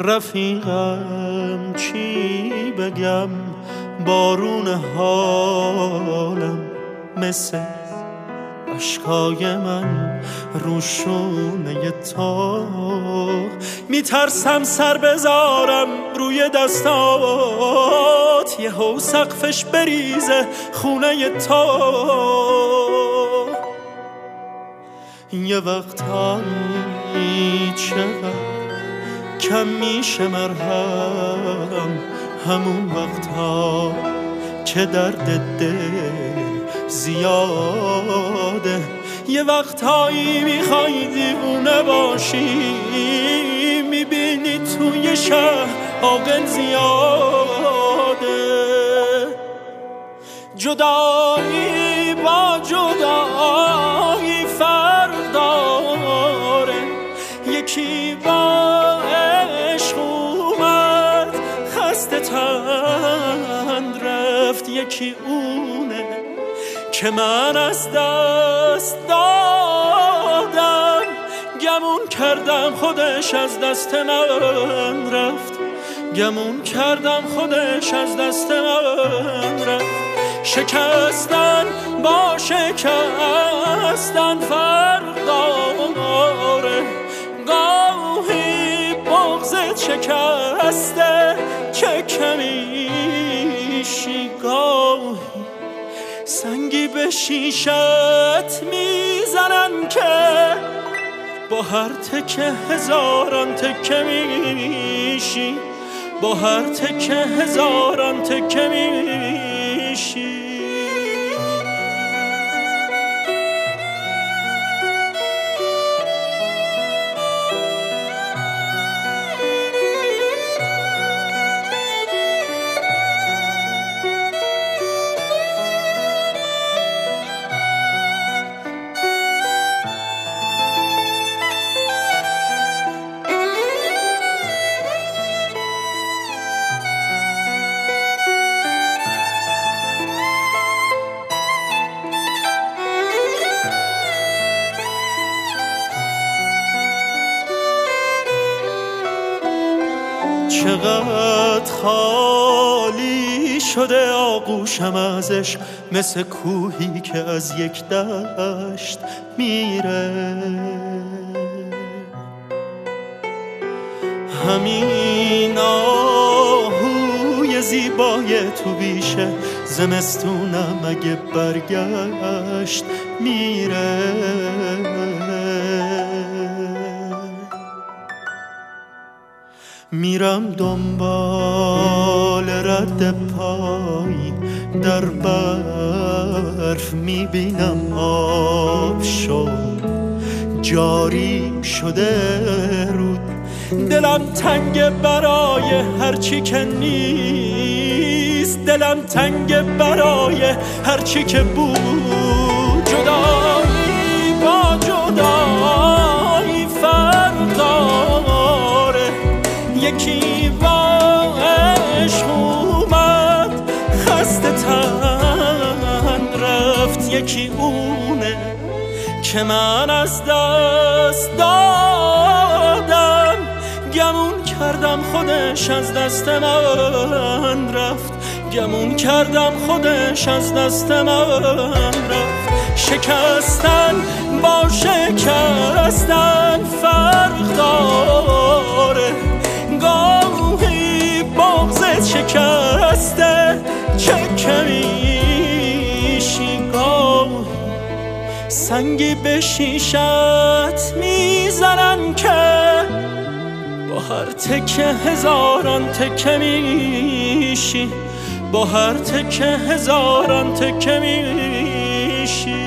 رفیقم چی بگم، بارون حالم مثل اشکای من روشونه تو. میترسم سر بذارم روی دستات، یهو سقفش بریزه خونه تو. یه وقتایی چقدر کم میشه مرهم، همون وقتا که درد دل زیاده. یه وقتایی میخوای دیوونه باشی، میبینی توی شهر عاقل زیاده. جدایی با جدایی فرق داره، یکی با عشق اومد خسته تن رفت، یکی اونه که من از دست دادم. گمون کردم خودش از دست من رفت، گمون کردم خودش از دست من رفت. شکستن با شکستن فرق داره، گاهی بغضت شکسته چه کمیشی، گاهی سنگی به شیشت میزنن که با هر تکه هزاران تکه میشی، با هر تکه هزاران تکه میشی. چقدر خالی شده آغوشم ازش، مثل کوهی که از یک دشت میره. همین آهوی زیبای تو بیشه، زمستونم اگه برگشت میره. میرم دنبال رد پای در برف، میبینم آب شد جاری شده رود. دلم تنگ برای هرچی که نیست، دلم تنگ برای هرچی که بود. جدایی با جدایی فرق داره، یکی با عشق اومد خسته تن رفت، یکی اونه که من از دست دادم. گمون کردم خودش از دست من رفت، گمون کردم خودش از دست من رفت. شکستن با شکستن فرق داره، گاهی بغضت شکسته چه کمیشی، گاهی سنگی به شیشت میزنن که با هر تکه هزاران تکه میشی، با هر تکه هزاران تکه میشی.